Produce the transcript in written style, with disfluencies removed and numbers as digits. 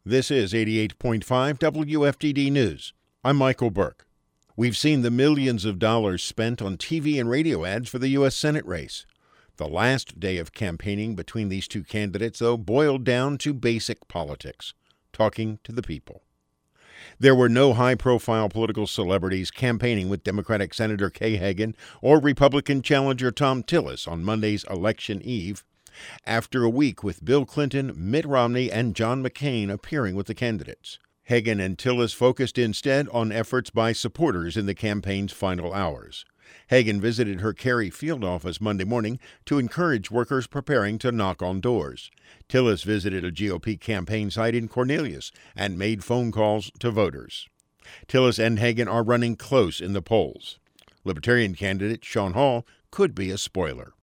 This is 88.5 WFDD News. I'm Michael Burke. We've seen the millions of dollars spent on TV and radio ads for the U.S. Senate race. The last day of campaigning between these two candidates, though, boiled down to basic politics, talking to the people. There were no high-profile political celebrities campaigning with Democratic Senator Kay Hagan or Republican challenger Thom Tillis on Monday's election eve, after a week with Bill Clinton, Mitt Romney, and John McCain appearing with the candidates. Hagan and Tillis focused instead on efforts by supporters in the campaign's final hours. Hagan visited her Cary field office Monday morning to encourage workers preparing to knock on doors. Tillis visited a GOP campaign site in Cornelius and made phone calls to voters. Tillis and Hagan are running close in the polls. Libertarian candidate Sean Hall could be a spoiler.